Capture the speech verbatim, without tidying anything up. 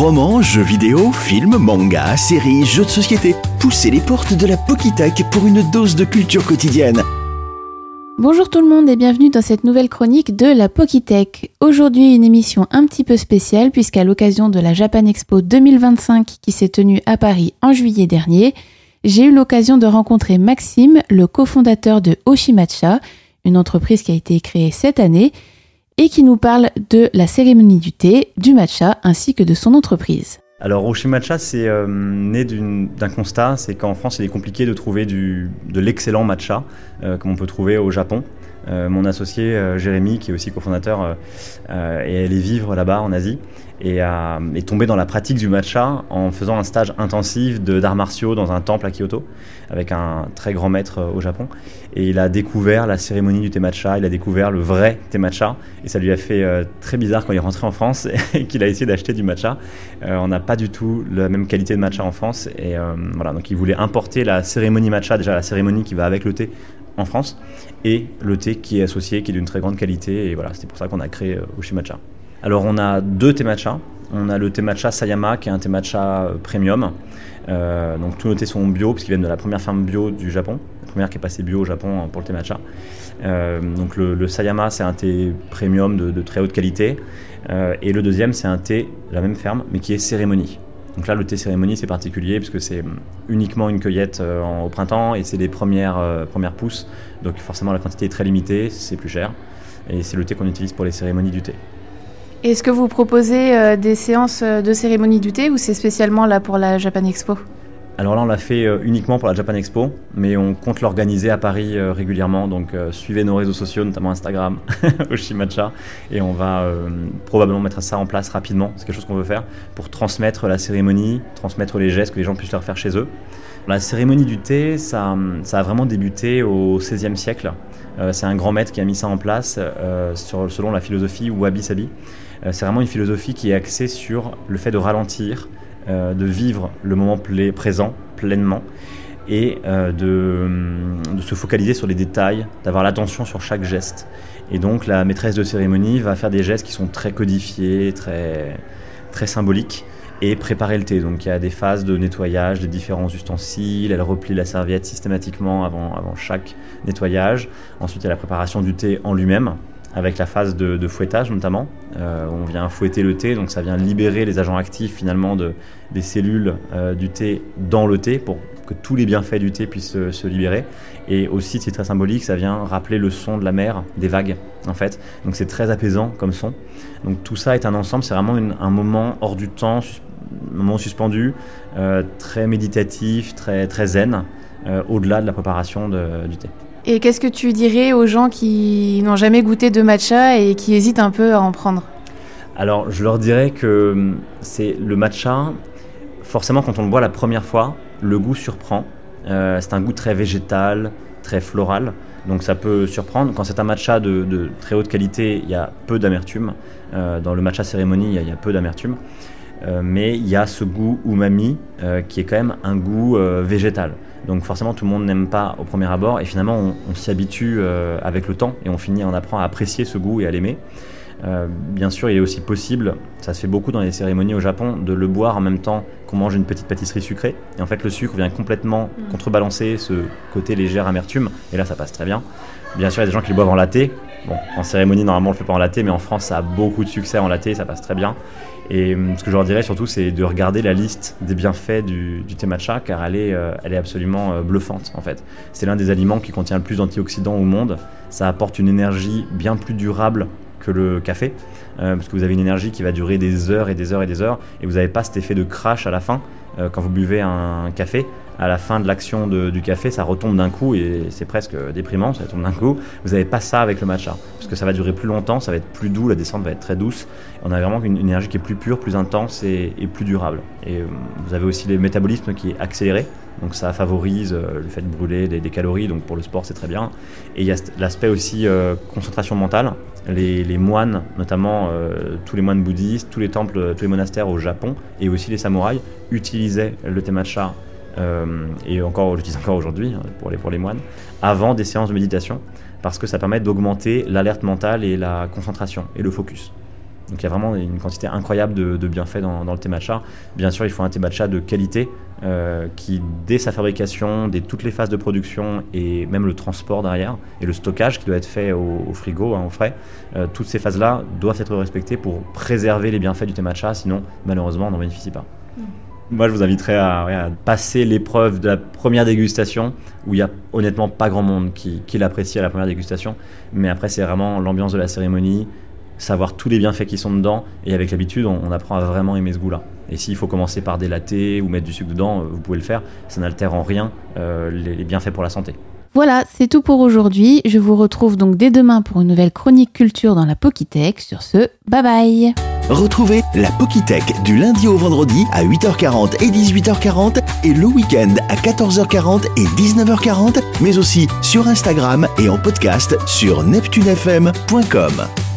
Romans, jeux vidéo, films, mangas, séries, jeux de société. Poussez les portes de la Pokitech pour une dose de culture quotidienne. Bonjour tout le monde et bienvenue dans cette nouvelle chronique de la Pokitech. Aujourd'hui une émission un petit peu spéciale puisqu'à l'occasion de la Japan Expo deux mille vingt-cinq qui s'est tenue à Paris en juillet dernier, j'ai eu l'occasion de rencontrer Maxime, le cofondateur de Oshimatcha, une entreprise qui a été créée cette année et qui nous parle de la cérémonie du thé, du matcha ainsi que de son entreprise. Alors Oshimatcha, c'est euh, né d'une, d'un constat, c'est qu'en France il est compliqué de trouver du, de l'excellent matcha euh, comme on peut trouver au Japon. Euh, mon associé euh, Jérémy, qui est aussi cofondateur, euh, euh, est allé vivre là-bas en Asie et a, est tombé dans la pratique du matcha en faisant un stage intensif de, d'arts martiaux dans un temple à Kyoto avec un très grand maître euh, au Japon. Et il a découvert la cérémonie du thé matcha, il a découvert le vrai thé matcha et ça lui a fait euh, très bizarre quand il est rentré en France et qu'il a essayé d'acheter du matcha. Euh, on n'a pas du tout la même qualité de matcha en France et euh, voilà, donc il voulait importer la cérémonie matcha, déjà la cérémonie qui va avec le thé en France et le thé qui est associé, qui est d'une très grande qualité et voilà, c'est pour ça qu'on a créé euh, Oshimatcha. Alors on a deux thés matcha, on a le thé matcha Sayama qui est un thé matcha euh, premium, euh, donc tous nos thés sont bio puisqu'ils viennent de la première ferme bio du Japon, la première qui est passée bio au Japon pour le thé matcha. Euh, donc le, le Sayama c'est un thé premium de, de très haute qualité euh, et le deuxième c'est un thé de la même ferme mais qui est cérémonie. Donc là, le thé cérémonie, c'est particulier puisque c'est uniquement une cueillette euh, en, au printemps et c'est les premières, euh, premières pousses. Donc forcément, la quantité est très limitée, c'est plus cher. Et c'est le thé qu'on utilise pour les cérémonies du thé. Est-ce que vous proposez euh, des séances de cérémonie du thé ou c'est spécialement là pour la Japan Expo ? Alors là, on l'a fait euh, uniquement pour la Japan Expo, mais on compte l'organiser à Paris euh, régulièrement. Donc euh, suivez nos réseaux sociaux, notamment Instagram, Oshimatcha, et on va euh, probablement mettre ça en place rapidement. C'est quelque chose qu'on veut faire pour transmettre la cérémonie, transmettre les gestes, que les gens puissent le refaire chez eux. La cérémonie du thé, ça, ça a vraiment débuté au seizième siècle. Euh, c'est un grand maître qui a mis ça en place euh, sur, selon la philosophie wabi-sabi. Euh, c'est vraiment une philosophie qui est axée sur le fait de ralentir, Euh, de vivre le moment pla- présent pleinement et euh, de, de se focaliser sur les détails, d'avoir l'attention sur chaque geste. Et donc la maîtresse de cérémonie va faire des gestes qui sont très codifiés, très, très symboliques et préparer le thé. Donc il y a des phases de nettoyage des différents ustensiles, elle replie la serviette systématiquement avant, avant chaque nettoyage. Ensuite il y a la préparation du thé en lui-même, avec la phase de, de fouettage notamment. Euh, on vient fouetter le thé, donc ça vient libérer les agents actifs finalement de, des cellules euh, du thé dans le thé pour que tous les bienfaits du thé puissent se, se libérer. Et aussi, c'est très symbolique, ça vient rappeler le son de la mer, des vagues en fait. Donc c'est très apaisant comme son. Donc tout ça est un ensemble, c'est vraiment une, un moment hors du temps, sus- un moment suspendu, euh, très méditatif, très, très zen, euh, au-delà de la préparation de, du thé. Et qu'est-ce que tu dirais aux gens qui n'ont jamais goûté de matcha et qui hésitent un peu à en prendre ? Alors, je leur dirais que c'est le matcha, forcément, quand on le boit la première fois, le goût surprend. Euh, c'est un goût très végétal, très floral, donc ça peut surprendre. Quand c'est un matcha de, de très haute qualité, il y a peu d'amertume. Euh, dans le matcha cérémonie, il y a, il y a peu d'amertume. Euh, mais il y a ce goût umami euh, qui est quand même un goût euh, végétal. Donc forcément tout le monde n'aime pas au premier abord et finalement on, on s'y habitue euh, avec le temps et on finit, on apprend à apprécier ce goût et à l'aimer. Euh, bien sûr il est aussi possible, ça se fait beaucoup dans les cérémonies au Japon, de le boire en même temps qu'on mange une petite pâtisserie sucrée et en fait le sucre vient complètement mmh. contrebalancer ce côté légère amertume et là ça passe très bien. Bien sûr il y a des gens qui le boivent en latte. Bon, en cérémonie normalement on le fait pas en latte mais en France ça a beaucoup de succès en latte, ça passe très bien. Et ce que je leur dirais surtout, c'est de regarder la liste des bienfaits du, du thé matcha, car elle est, euh, elle est absolument euh, bluffante en fait. C'est l'un des aliments qui contient le plus d'antioxydants au monde. Ça apporte une énergie bien plus durable que le café, euh, parce que vous avez une énergie qui va durer des heures et des heures et des heures, et vous n'avez pas cet effet de crash à la fin. Euh, quand vous buvez un café, à la fin de l'action de, du café, ça retombe d'un coup et c'est presque déprimant, ça tombe d'un coup. Vous n'avez pas ça avec le matcha, parce que ça va durer plus longtemps, ça va être plus doux, la descente va être très douce. On a vraiment une, une énergie qui est plus pure, plus intense et, et plus durable. Et euh, vous avez aussi le métabolisme qui est accéléré, donc ça favorise euh, le fait de brûler des, des calories, donc pour le sport c'est très bien. Et il y a l'aspect aussi euh, concentration mentale. Les, les moines, notamment euh, tous les moines bouddhistes, tous les temples, tous les monastères au Japon et aussi les samouraïs utilisaient le thé matcha euh, et encore, j'utilise encore aujourd'hui hein, pour, les, pour les moines, avant des séances de méditation parce que ça permet d'augmenter l'alerte mentale et la concentration et le focus. Donc il y a vraiment une quantité incroyable de, de bienfaits dans, dans le thé matcha. Bien sûr, il faut un thé matcha de qualité euh, qui, dès sa fabrication, dès toutes les phases de production et même le transport derrière et le stockage qui doit être fait au, au frigo, hein, au frais, euh, toutes ces phases-là doivent être respectées pour préserver les bienfaits du thé matcha, sinon malheureusement on n'en bénéficie pas. Mmh. Moi, je vous inviterais à, ouais, à passer l'épreuve de la première dégustation, où il n'y a honnêtement pas grand monde qui, qui l'apprécie à la première dégustation. Mais après, c'est vraiment l'ambiance de la cérémonie, savoir tous les bienfaits qui sont dedans. Et avec l'habitude, on, on apprend à vraiment aimer ce goût-là. Et s'il faut commencer par des lattés ou mettre du sucre dedans, vous pouvez le faire. Ça n'altère en rien euh, les, les bienfaits pour la santé. Voilà, c'est tout pour aujourd'hui. Je vous retrouve donc dès demain pour une nouvelle chronique culture dans la Pokitech. Sur ce, bye bye. Retrouvez la Pokitech du lundi au vendredi à huit heures quarante et dix-huit heures quarante et le week-end à quatorze heures quarante et dix-neuf heures quarante, mais aussi sur Instagram et en podcast sur neptune f m point com.